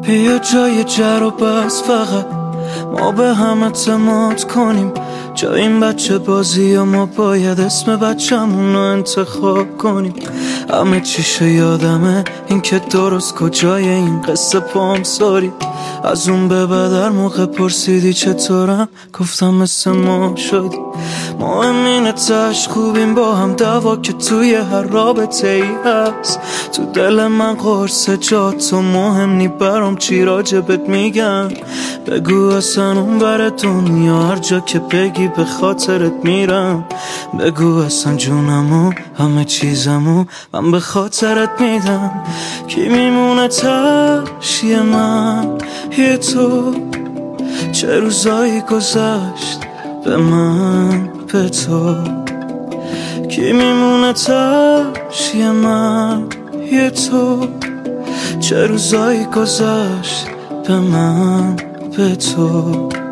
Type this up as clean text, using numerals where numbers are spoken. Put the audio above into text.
بیا جای جر و بس فقط ما به هم اعتماد کنیم. جای این بچه بازی و ما باید اسم بچه‌مون رو انتخاب کنیم. همه چیشو یادمه، این که درست کجای این قصه پام ساری. از اون به بعد هر موقع پرسیدی چطورم گفتم مثل ما شدی. مهم اینه تاش خوبیم با هم، دعوا که توی هر رابطه ای هست. تو دل من قرص جا تو مهم نی، برام چی راجبت میگن. بگو اصلا اون بر دنیا هر جا که بگی به خاطرت میرم. بگو اصلا جونمو همه چیزمو من به خاطرت میدم. کی میمونه تشی من یه تو، چه روزایی گذشت به من به تو. کی میمونه تشی من یه تو، چه روزایی گذشت به من به تو.